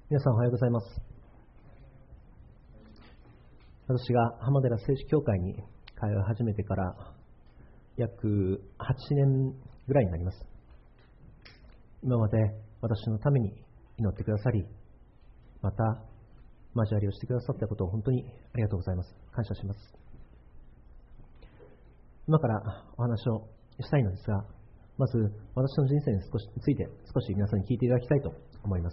皆さんおはようございます。私が浜寺聖子教会に通い始めてから約8年ぐらいになります。今まで私のために祈ってくださり、また交わりをしてくださったことを本当にありがとうございます。感謝します。今からお話をしたいのですが、まず私の人生について少し皆さんに聞いていただきたいと思います。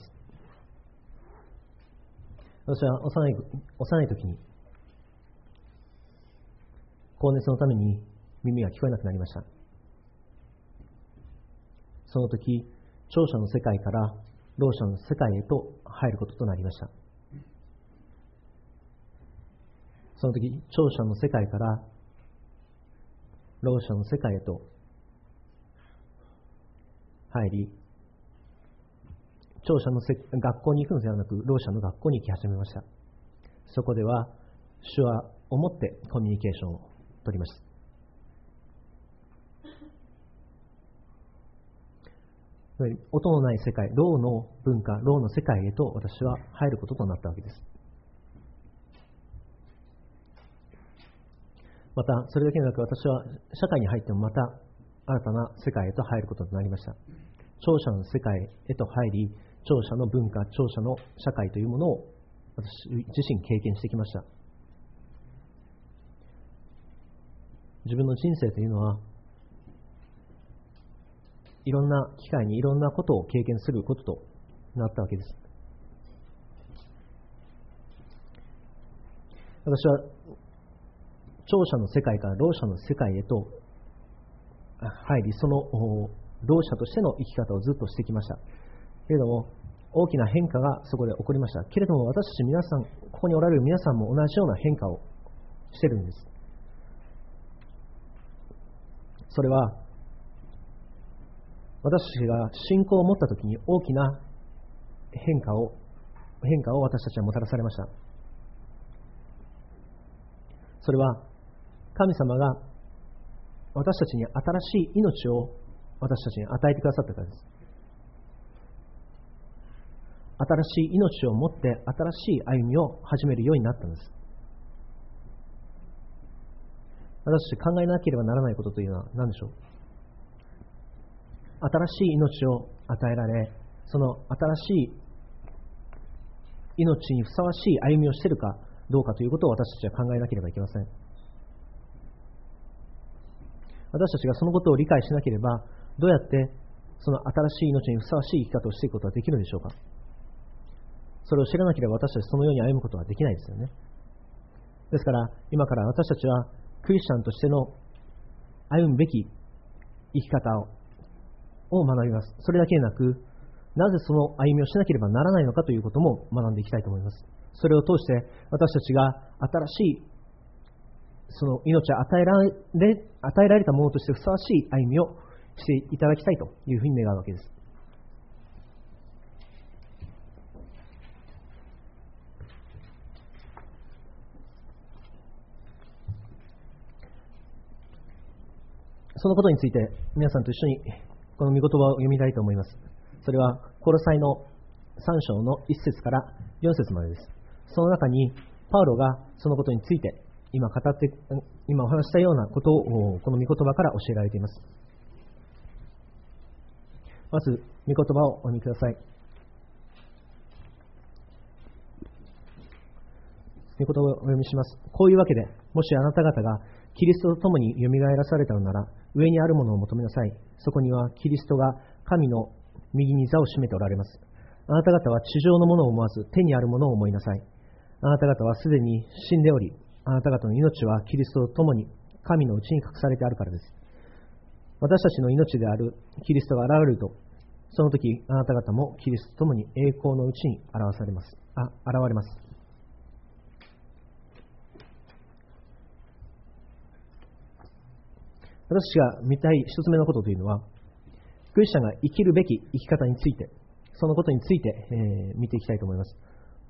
私は幼い時に高熱のために耳が聞こえなくなりました。その時、聴者の世界からろう者の世界へと入ることとなりました。その時、聴者の世界からろう者の世界へと入り、聴者の学校に行くのではなく、ろう者の学校に行き始めました。そこでは、手話をもってコミュニケーションを取りました。音のない世界、ろうの文化、ろうの世界へと私は入ることとなったわけです。また、それだけでなく、私は社会に入ってもまた新たな世界へと入ることとなりました。聴者の世界へと入り、聴者の文化、聴者の社会というものを私自身経験してきました。自分の人生というのは、いろんな機会にいろんなことを経験することとなったわけです。私は聴者の世界からろう者の世界へと入り、そのろう者としての生き方をずっとしてきました。けれども、大きな変化がそこで起こりました。けれども、私たち皆さん、ここにおられる皆さんも同じような変化をしているんです。それは、私たちが信仰を持ったときに大きな変化を私たちはもたらされました。それは、神様が私たちに新しい命を私たちに与えてくださったからです。新しい命を持って新しい歩みを始めるようになったのです。私たち考えなければならないことというのは何でしょう。新しい命を与えられ、その新しい命にふさわしい歩みをしているかどうかということを私たちは考えなければいけません。私たちがそのことを理解しなければ、どうやってその新しい命にふさわしい生き方をしていくことができるでしょうか。それを知らなければ私たちそのように歩むことはできないですよね。ですから今から私たちはクリスチャンとしての歩むべき生き方を学びます。それだけでなく、なぜその歩みをしなければならないのかということも学んでいきたいと思います。それを通して私たちが新しいその命を与えられたものとしてふさわしい歩みをしていただきたいというふうに願うわけです。そのことについて皆さんと一緒にこの御言葉を読みたいと思います。それはコロサイの3章の1節から4節までです。その中にパウロがそのことについて今お話したようなことをこの御言葉から教えられています。まず御言葉をお読みください。御言葉をお読みします。こういうわけで、もしあなた方がキリストと共によみがえらされたのなら、上にあるものを求めなさい。そこにはキリストが神の右に座を占めておられます。あなた方は地上のものを思わず手にあるものを思いなさい。あなた方はすでに死んでおり、あなた方の命はキリストと共に神のうちに隠されてあるからです。私たちの命であるキリストが現れると、その時あなた方もキリストと共に栄光のうちに現れます。私が見たい一つ目のことというのは、クリスチャンが生きるべき生き方について、そのことについて、見ていきたいと思います。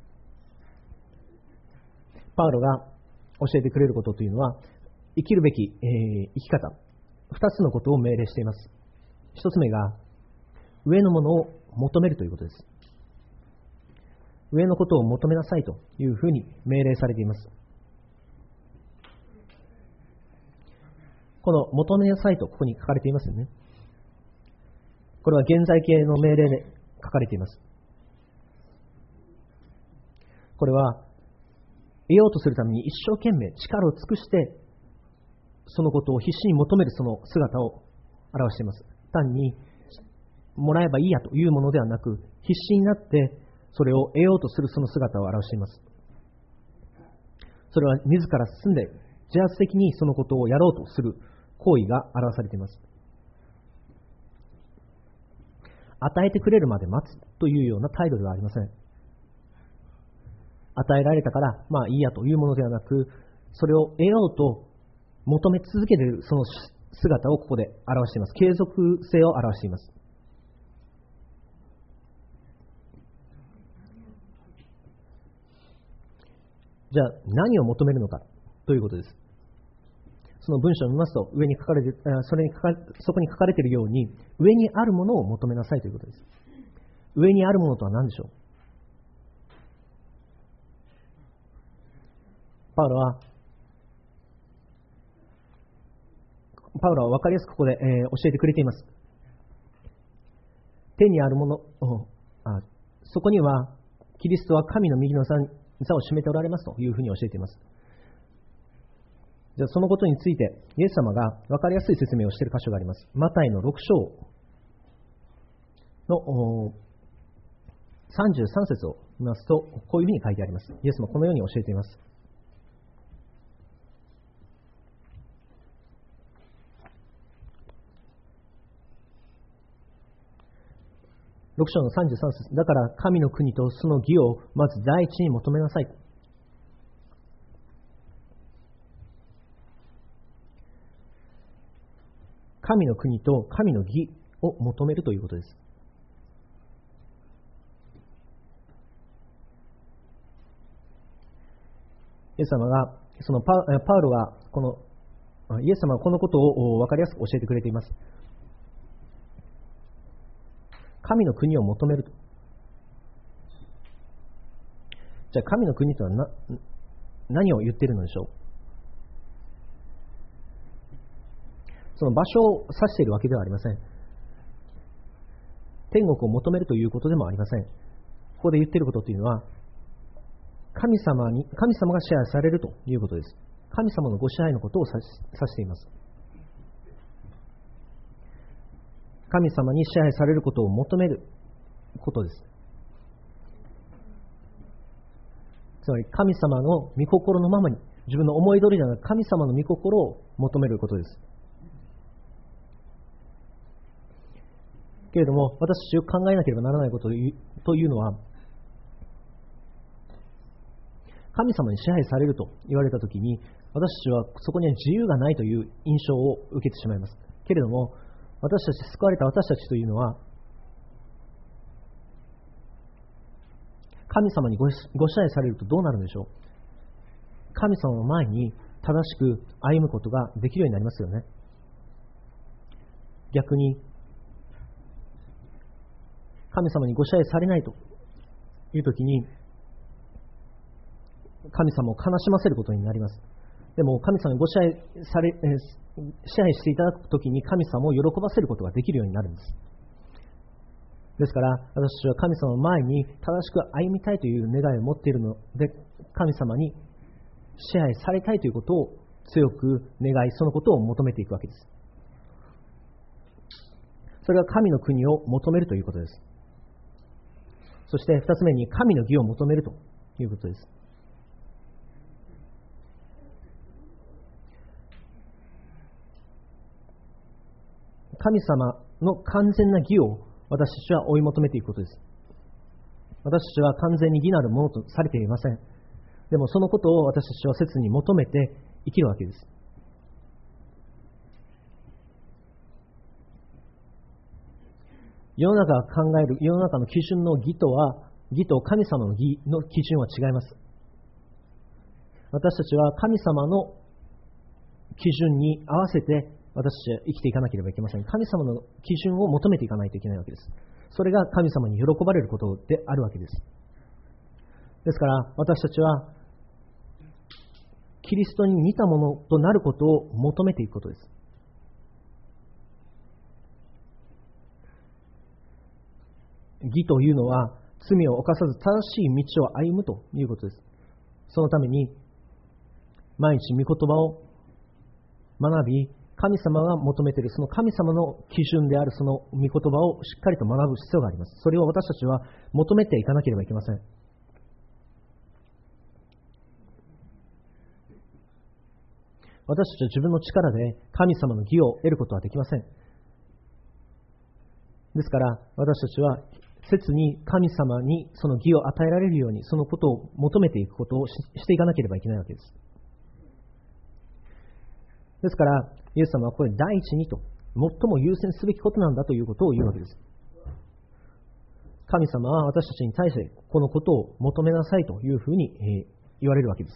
パウロが教えてくれることというのは、生きるべき、生き方、2つのことを命令しています。1つ目が、上のものを求めるということです。 上のことを求めなさいというふうに命令されています。この求めなさいとここに書かれていますよね。これは現在形の命令で書かれています。これは得ようとするために一生懸命力を尽くしてそのことを必死に求めるその姿を表しています。単にもらえばいいやというものではなく、必死になってそれを得ようとするその姿を表しています。それは自ら進んで自発的にそのことをやろうとする行為が表されています。与えてくれるまで待つというような態度ではありません。与えられたからまあいいやというものではなく、それを得ようと求め続けているその姿をここで表しています。継続性を表しています。じゃあ何を求めるのかということです。その文章を見ますと上に書かれてそこに書かれているように、上にあるものを求めなさいということです。上にあるものとは何でしょう。パウロは分かりやすくここで、教えてくれています。手にあるものそこにはキリストは神の右の座を占めておられますというふうに教えています。じゃあそのことについてイエス様が分かりやすい説明をしている箇所があります。マタイの6章の33節を見ますとこういうふうに書いてあります。イエスもこのように教えています。6章の33節、だから神の国とその義をまず第一に求めなさい。神の国と神の義を求めるということです。イエス様がパウロがイエス様はこのことを分かりやすく教えてくれています。神の国を求めると。じゃあ神の国とは何を言っているのでしょう。その場所を指しているわけではありません。天国を求めるということでもありません。ここで言っていることというのは神様が支配されるということです。神様のご支配のことを指しています。神様に支配されることを求めることです。つまり神様の御心のままに、自分の思い通りではなく神様の御心を求めることです。けれども私たちが考えなければならないことというのは、神様に支配されると言われたときに私たちはそこには自由がないという印象を受けてしまいます。けれども私たち、救われた私たちというのは神様にご支配されるとどうなるんでしょう。神様の前に正しく歩むことができるようになりますよね。逆に神様にご支配されないというときに神様を悲しませることになります。でも神様にご支配していただくときに神様を喜ばせることができるようになるんです。ですから私たちは神様の前に正しく歩みたいという願いを持っているので、神様に支配されたいということを強く願い、そのことを求めていくわけです。それが神の国を求めるということです。そして二つ目に神の義を求めるということです。神様の完全な義を私たちは追い求めていくことです。私たちは完全に義なるものとされていません。でもそのことを私たちは切に求めて生きるわけです。世の中が考える世の中の基準の義と神様の義の基準は違います。私たちは神様の基準に合わせて私たちは生きていかなければいけません。神様の基準を求めていかないといけないわけです。それが神様に喜ばれることであるわけです。 ですから私たちはキリストに似たものとなることを求めていくことです。義というのは罪を犯さず正しい道を歩むということです。そのために毎日御言葉を学び、神様が求めているその神様の基準であるその御言葉をしっかりと学ぶ必要があります。それを私たちは求めていかなければいけません。私たちは自分の力で神様の義を得ることはできません。ですから私たちは切に神様にその義を与えられるようにそのことを求めていくことをしていかなければいけないわけです。ですからイエス様はここで第一にと最も優先すべきことなんだということを言うわけです。神様は私たちに対してこのことを求めなさいというふうに言われるわけです。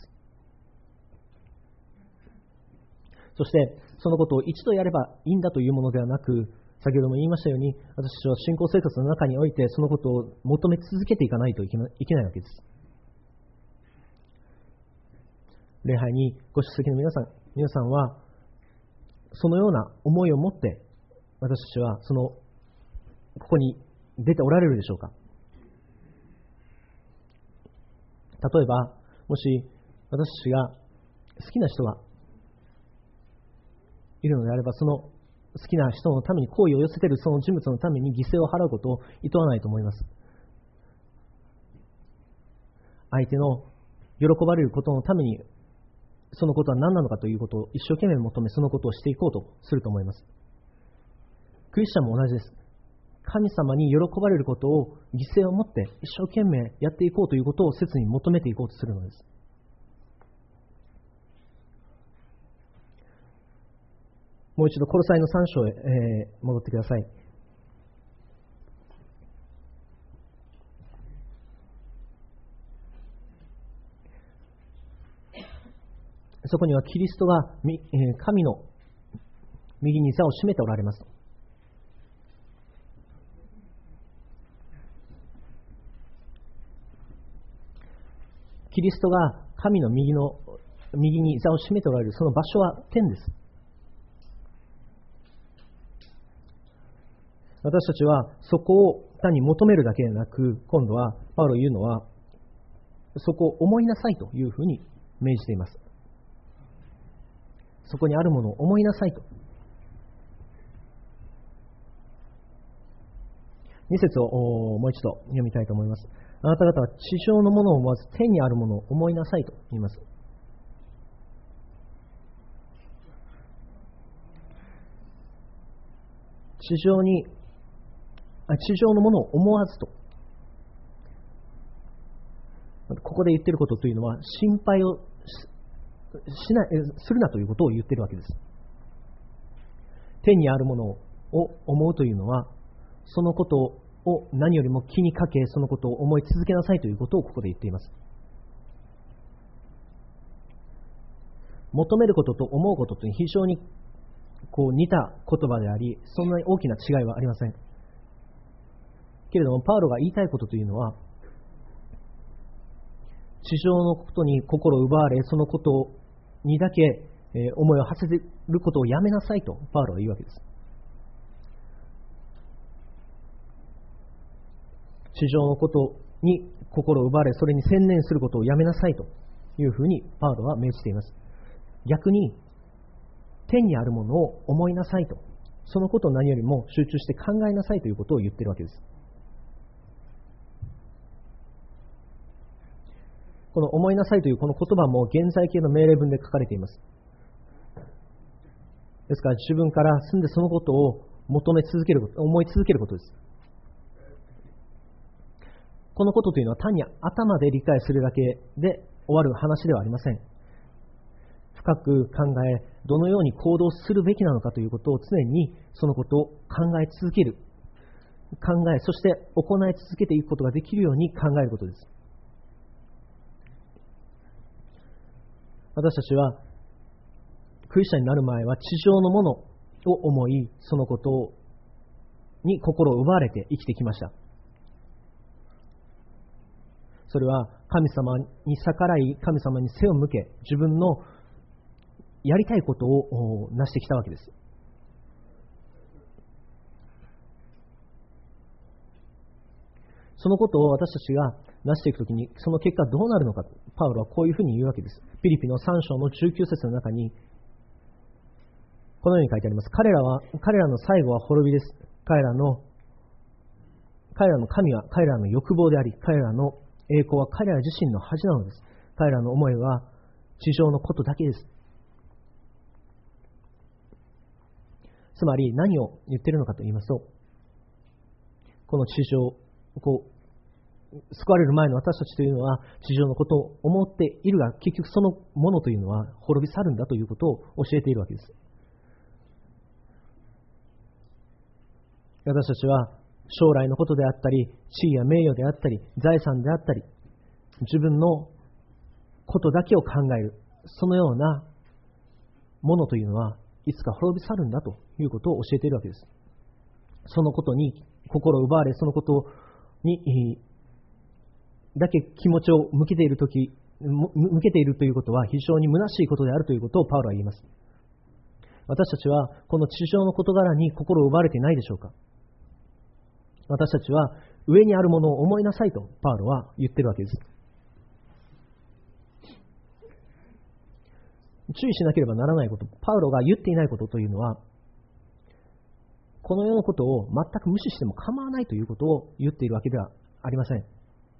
そしてそのことを一度やればいいんだというものではなく、先ほども言いましたように私たちは信仰生活の中においてそのことを求め続けていかないといけないわけです。礼拝にご出席の皆さんはそのような思いを持って私たちはここに出ておられるでしょうか。例えばもし私たちが好きな人がいるのであれば、その好きな人のために好意を寄せているその人物のために犠牲を払うことを厭わないと思います。相手の喜ばれることのためにそのことは何なのかということを一生懸命求め、そのことをしていこうとすると思います。クリスチャンも同じです。神様に喜ばれることを犠牲を持って一生懸命やっていこうということを切に求めていこうとするのです。もう一度コロサイの3章へ、戻ってください。そこにはキリストが神の右に座を占めておられます。キリストが神の右に座を占めておられるその場所は天です。私たちはそこを単に求めるだけでなく、今度はパウロが言うのはそこを思いなさいというふうに命じています。そこにあるものを思いなさいと。2節をもう一度読みたいと思います。あなた方は地上のものを思わず天にあるものを思いなさいと言います。地上のものを思わずと。ここで言っていることというのは心配をするなということを言っているわけです。天にあるものを思うというのは、そのことを何よりも気にかけ、そのことを思い続けなさいということをここで言っています。求めることと思うことという非常に似た言葉であり、そんなに大きな違いはありません。けれどもパウロが言いたいことというのは、地上のことに心を奪われ、そのことにだけ思いを馳せることをやめなさいとパウロは言うわけです。地上のことに心を奪われ、それに専念することをやめなさいというふうにパウロは命じています。逆に天にあるものを思いなさいと、そのことを何よりも集中して考えなさいということを言っているわけです。この思いなさいというこの言葉も現在形の命令文で書かれています。ですから自分から住んでそのことを求め続けること、思い続けることです。このことというのは単に頭で理解するだけで終わる話ではありません。深く考え、どのように行動するべきなのかということを常にそのことを考え続ける。そして行い続けていくことができるように考えることです。私たちはクリスチャンになる前は地上のものを思い、そのことに心を奪われて生きてきました。 それは神様に逆らい、神様に背を向け、自分のやりたいことを成してきたわけです。そのことを私たちが成していくときに、その結果どうなるのか、パウロはこういうふうに言うわけです。ピリピの3章の19節の中に、このように書いてあります。彼らの最後は滅びです。彼らの神は彼らの欲望であり、彼らの栄光は彼ら自身の恥なのです。彼らの思いは地上のことだけです。つまり何を言っているのかと言いますと、この地上、救われる前の私たちというのは地上のことを思っているが、結局そのものというのは滅び去るんだということを教えているわけです。私たちは将来のことであったり、地位や名誉であったり、財産であったり、自分のことだけを考える、そのようなものというのはいつか滅び去るんだということを教えているわけです。そのことに心を奪われ、そのことにだけ気持ちを向けているということは非常に虚しいことであるということをパウロは言います。私たちはこの地上の事柄に心を奪われていないでしょうか。私たちは上にあるものを思いなさいとパウロは言っているわけです。注意しなければならないこと、パウロが言っていないことというのは、この世のことを全く無視しても構わないということを言っているわけではありません。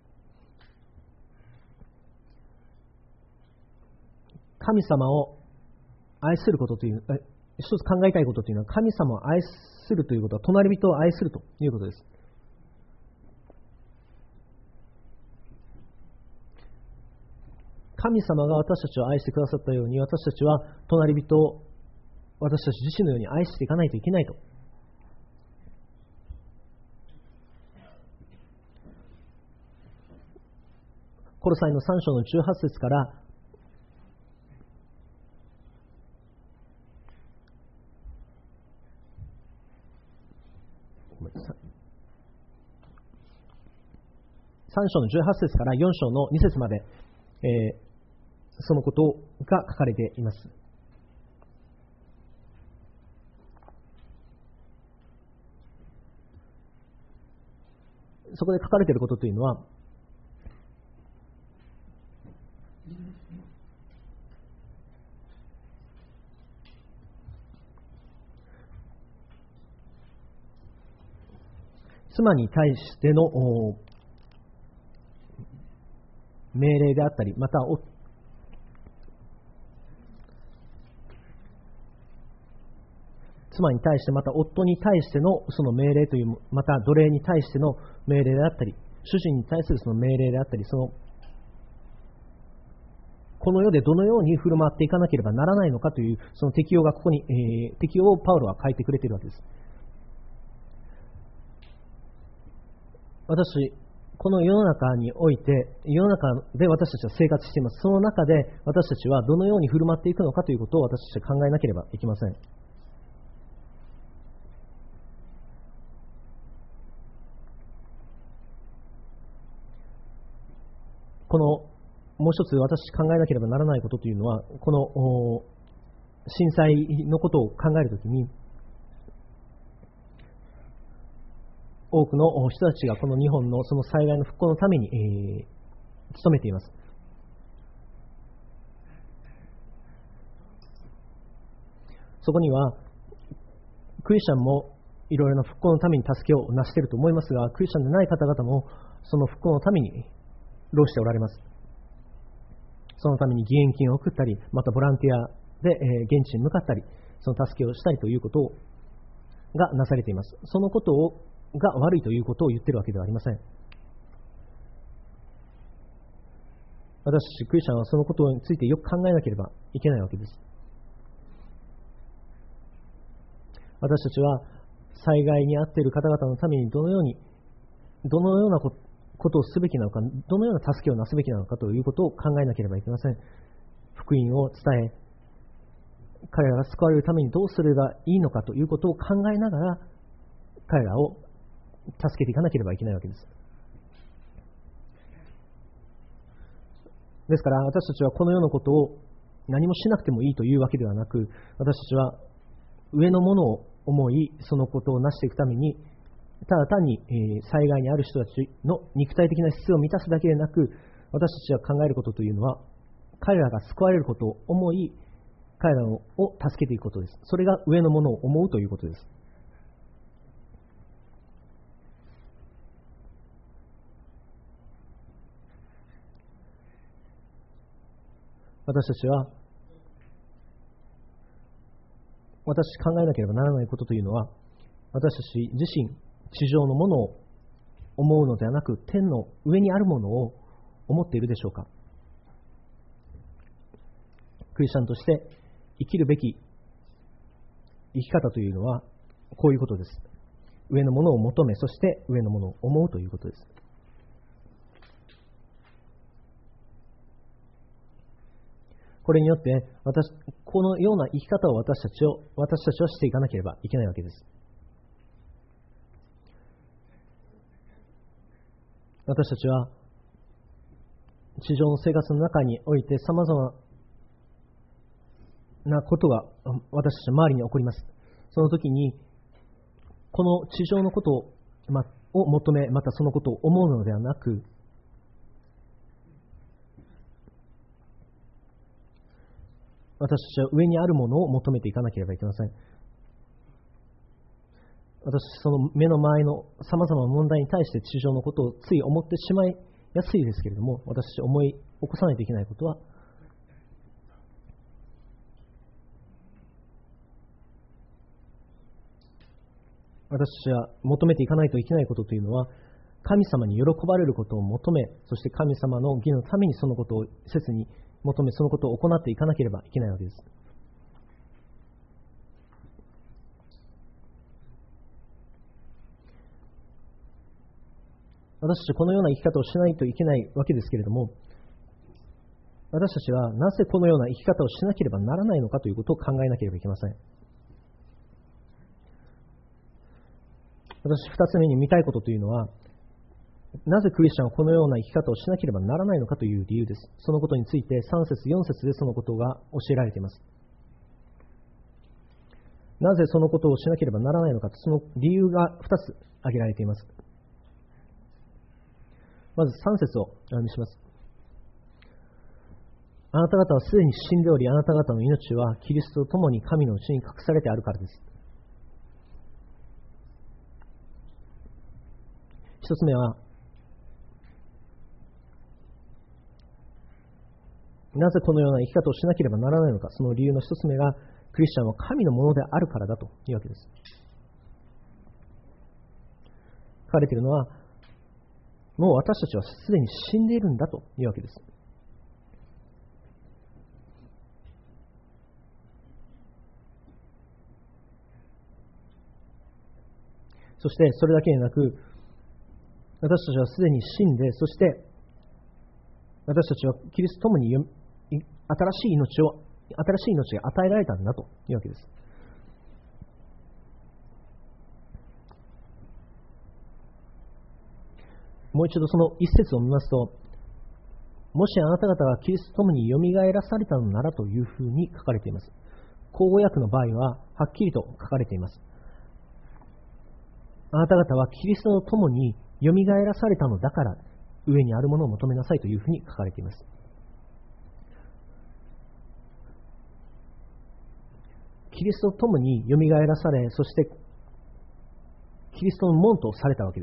神様を愛することという、一つ考えたいことというのは、神様を愛するということは隣人を愛するということです。神様が私たちを愛してくださったように、私たちは隣人を私たち自身のように愛していかないといけないと。コロサイの3章の18節から3章の18節から4章の2節まで、そのことが書かれています。そこで書かれていることというのは、妻に対しての命令であったり、また妻に対して、また夫に対してのその命令という、また奴隷に対しての命令であったり、主人に対するその命令であったり、この世でどのように振る舞っていかなければならないのかというその適用がここに、適用をパウロは書いてくれているわけです。この世の中において、世の中で私たちは生活しています。その中で私たちはどのように振る舞っていくのかということを私たちは考えなければいけません。もう一つ私考えなければならないことというのは、この震災のことを考えるときに、多くの人たちがこの日本のその災害の復興のために、努めています。そこにはクリスチャンもいろいろな復興のために助けを成していると思いますが、クリスチャンでない方々もその復興のために労しておられます。そのために義援金を送ったり、またボランティアで現地に向かったり、その助けをしたりということがなされています。そのことが悪いということを言っているわけではありません。私たちクリスチャンはそのことについてよく考えなければいけないわけです。私たちは災害に遭っている方々のためにどのようなことをすべきなのか、どのような助けをなすべきなのかということを考えなければいけません。福音を伝え、彼らが救われるためにどうすればいいのかということを考えながら彼らを助けていかなければいけないわけです。 ですから私たちはこの世のことを何もしなくてもいいというわけではなく、私たちは上のものを思い、そのことを成していくために、ただ単に災害にある人たちの肉体的な必要を満たすだけでなく、私たちが考えることというのは、彼らが救われることを思い、彼らを助けていくことです。それが上のものを思うということです。私たちは、考えなければならないことというのは、私たち自身、地上のものを思うのではなく、天の上にあるものを思っているでしょうか。クリスチャンとして生きるべき生き方というのは、こういうことです。上のものを求め、そして上のものを思うということです。これによって、このような生き方を私たちはしていかなければいけないわけです。私たちは地上の生活の中において様々なことが私たちの周りに起こります。その時にこの地上のことを求め、またそのことを思うのではなく、私たちは上にあるものを求めていかなければいけません。その目の前の様々な問題に対して地上のことをつい思ってしまいやすいですけれども、私たち思い起こさないといけないことは、私たちは求めていかないといけないことというのは、神様に喜ばれることを求め、そして神様の義のためにそのことを切に求め、そのことを行っていかなければいけないわけです。私たちはこのような生き方をしないといけないわけですけれども、私たちはなぜこのような生き方をしなければならないのかということを考えなければいけません。私、二つ目に見たいことというのは、なぜクリスチャンはこのような生き方をしなければならないのかという理由です。そのことについて3節4節でそのことが教えられています。なぜそのことをしなければならないのか、その理由が2つ挙げられています。まず3節をお読みします。あなた方はすでに死んでおり、あなた方の命はキリストと共に神のうちに隠されてあるからです。一つ目は、なぜこのような生き方をしなければならないのか、その理由の一つ目が、クリスチャンは神のものであるからだというわけです。書かれているのは、もう私たちはすでに死んでいるんだというわけです。そしてそれだけでなく、私たちはすでに死んで、そして私たちはキリストと共に新しい命が与えられたんだというわけです。もう一度その一節を見ますと、もしあなた方がキリストと共によみがえらされたのならというふうに書かれています。口語訳の場合ははっきりと書かれています。あなた方はキリストと共によみがえらされたのだから上にあるものを求めなさいというふうに書かれています。キリストと共によみがえらされ、そしてキリストの門とされたわけです。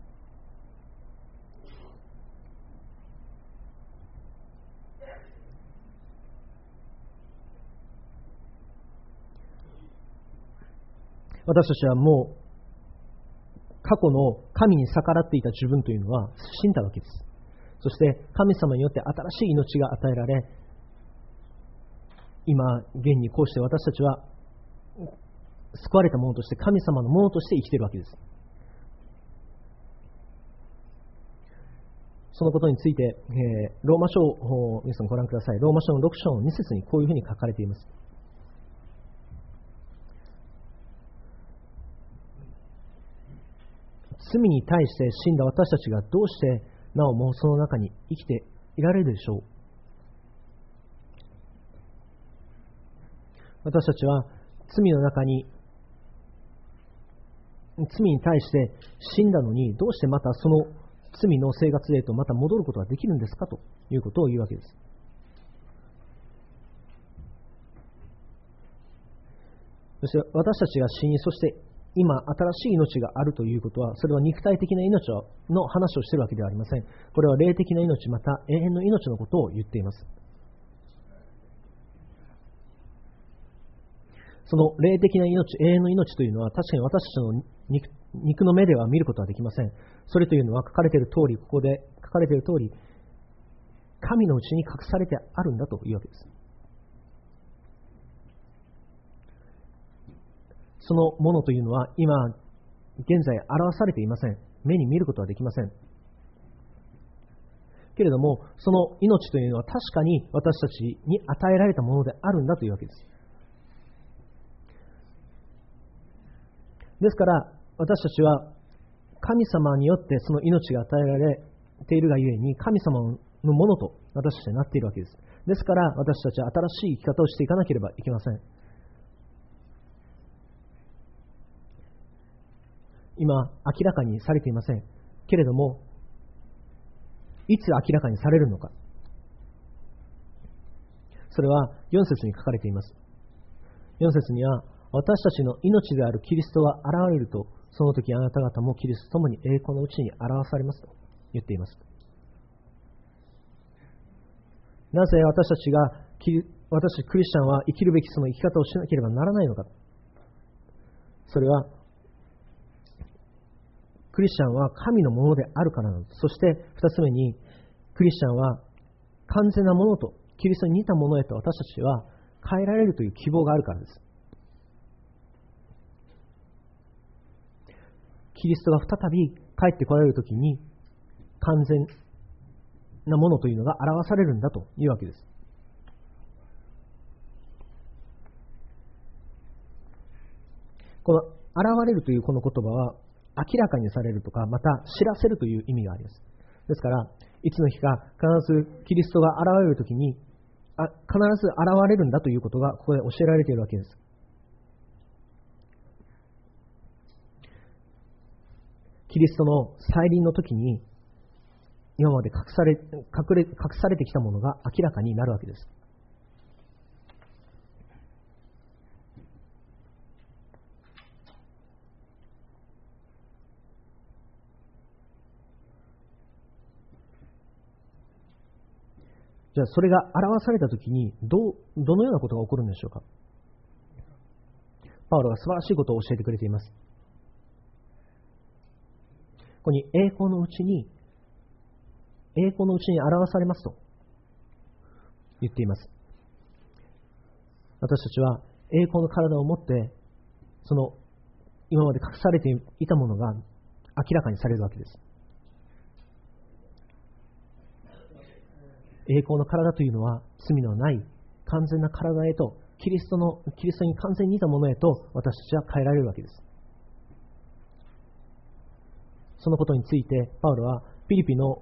私たちはもう過去の神に逆らっていた自分というのは死んだわけです。そして神様によって新しい命が与えられ、今現にこうして私たちは救われたものとして、神様のものとして生きているわけです。そのことについて、ローマ書を皆さんご覧ください。ローマ書の6章の2節にこういうふうに書かれています。罪に対して死んだ私たちがどうしてなおもその中に生きていられるでしょう。 私たちは罪の中に、罪に対して死んだのに、どうしてまたその罪の生活へとまた戻ることができるんですかということを言うわけです。そして私たちが死に、そして今新しい命があるということは、それは肉体的な命の話をしているわけではありません。これは霊的な命、また永遠の命のことを言っています。その霊的な命、永遠の命というのは、確かに私たちの肉の目では見ることはできません。それというのは書かれている通り、ここで書かれている通り、神のうちに隠されてあるんだというわけです。そのものというのは今現在表されていません。目に見ることはできません。けれども、その命というのは確かに私たちに与えられたものであるんだというわけです。ですから私たちは神様によってその命が与えられているがゆえに、神様のものと私たちはなっているわけです。ですから私たちは新しい生き方をしていかなければいけません。今明らかにされていませんけれども、いつ明らかにされるのか、それは4節に書かれています。4節には、私たちの命であるキリストが現れると、その時あなた方もキリストともに栄光のうちに表されますと言っています。なぜ私たちクリスチャンは生きるべきその生き方をしなければならないのか。それはクリスチャンは神のものであるからなのです。そして2つ目に、クリスチャンは完全なものとキリストに似たものへと私たちは変えられるという希望があるからです。キリストが再び帰ってこられるときに完全なものというのが表されるんだというわけです。この現れるというこの言葉は、明らかにされるとか、また知らせるという意味があります。ですから、いつの日か必ずキリストが現れるときに、必ず現れるんだということがここで教えられているわけです。キリストの再臨の時に、今まで隠されてきたものが明らかになるわけです。じゃあそれが表されたときにどのようなことが起こるんでしょうか。パウロが素晴らしいことを教えてくれています。ここに栄光のうちに表されますと言っています。私たちは栄光の体を持って、その今まで隠されていたものが明らかにされるわけです。栄光の体というのは罪のない完全な体へと、キリストに完全に似たものへと私たちは変えられるわけです。そのことについてパウロはピリピの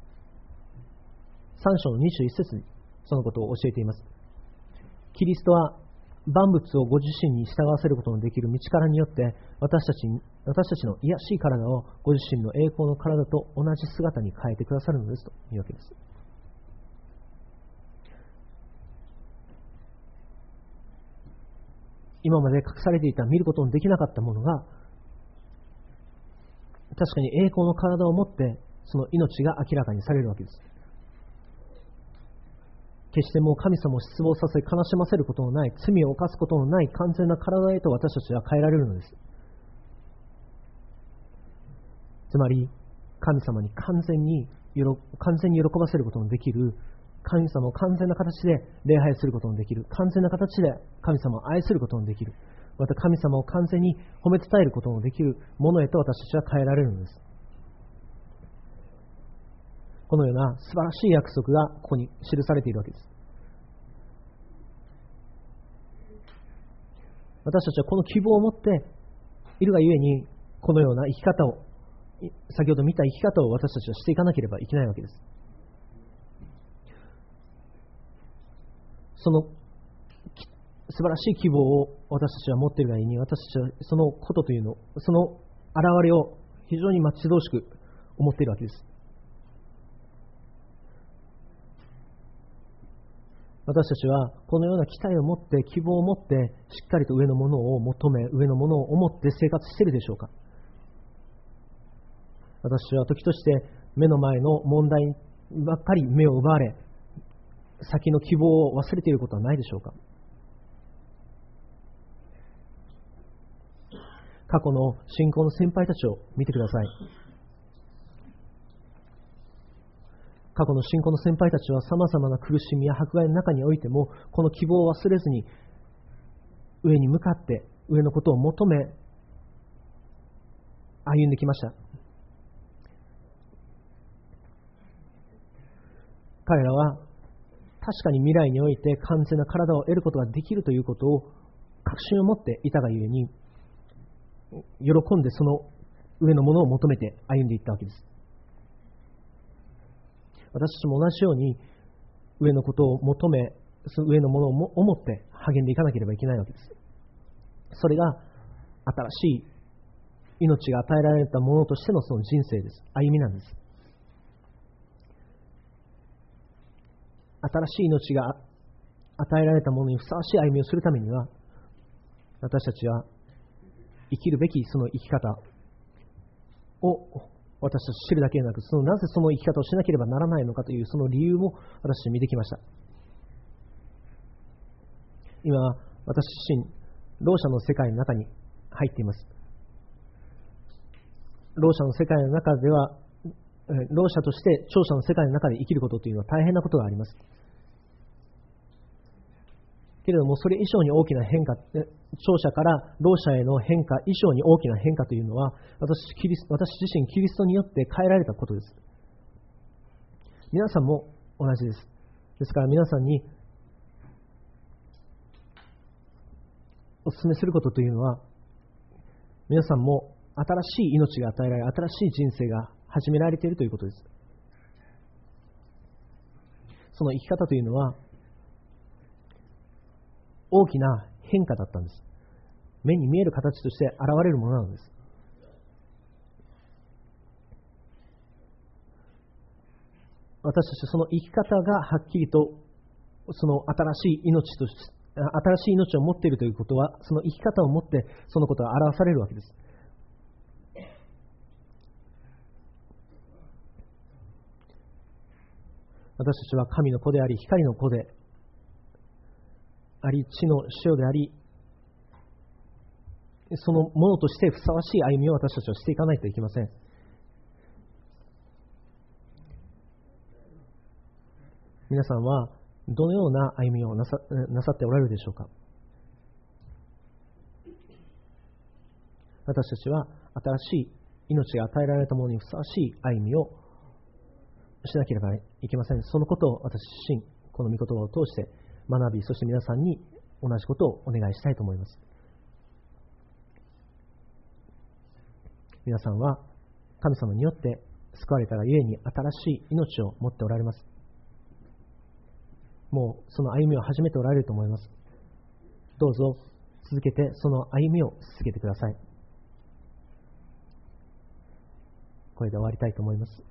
3章の21節にそのことを教えています。キリストは万物をご自身に従わせることのできる道からによって私たちの卑しい体をご自身の栄光の体と同じ姿に変えてくださるのですというわけです。今まで隠されていた見ることのできなかったものが、確かに栄光の体を持ってその命が明らかにされるわけです。決してもう神様を失望させ悲しませることのない、罪を犯すことのない完全な体へと私たちは変えられるのです。つまり神様に完全に喜ばせることのできる、神様を完全な形で礼拝することのできる、完全な形で神様を愛することのできる、また神様を完全に褒め伝えることのできるものへと私たちは変えられるのです。このような素晴らしい約束がここに記されているわけです。私たちはこの希望を持っているがゆえに、このような生き方を、先ほど見た生き方を私たちはしていかなければいけないわけです。 素晴らしい希望を私たちは持っているがゆえに、私たちはそのことというの、その現れを非常に待ち遠しく思っているわけです。私たちはこのような期待を持って、希望を持って、しっかりと上のものを求め、上のものを思って生活しているでしょうか。私は時として目の前の問題ばっかり目を奪われ、先の希望を忘れていることはないでしょうか。過去の信仰の先輩たちを見てください。過去の信仰の先輩たちは様々な苦しみや迫害の中においても、この希望を忘れずに上に向かって上のことを求め歩んできました。彼らは確かに未来において完全な体を得ることができるということを確信を持っていたがゆえに、喜んでその上のものを求めて歩んでいったわけです。私たちも同じように上のことを求め、その上のものを思って励んでいかなければいけないわけです。それが新しい命が与えられたものとしてのその人生です。歩みなんです。新しい命が与えられたものにふさわしい歩みをするためには、私たちは生きるべきその生き方を私たち知るだけでなく、なぜその生き方をしなければならないのかというその理由も私たち見てきました。今私自身、ろう者の世界の中に入っています。ろう者の世界の中では、ろう者として聴者の世界の中で生きることというのは大変なことがあります。けれども、それ以上に大きな変化、聴者からろう者への変化以上に大きな変化というのは、私自身キリストによって変えられたことです。皆さんも同じです。ですから皆さんにお勧めすることというのは、皆さんも新しい命が与えられ、新しい人生が始められているということです。その生き方というのは大きな変化だったんです。目に見える形として現れるものなのです。私たちその生き方がはっきりとその新しい命を持っているということは、その生き方を持ってそのことが表されるわけです。私たちは神の子であり、光の子であり、地の塩であり、そのものとしてふさわしい歩みを私たちはしていかないといけません。皆さんはどのような歩みをなさっておられるでしょうか。私たちは新しい命が与えられたものにふさわしい歩みをしなければいけません。そのことを私自身、この御言葉を通して学び、そして皆さんに同じことをお願いしたいと思います。皆さんは神様によって救われたがゆえに新しい命を持っておられます。もうその歩みを始めておられると思います。どうぞ続けてその歩みを続けてください。これで終わりたいと思います。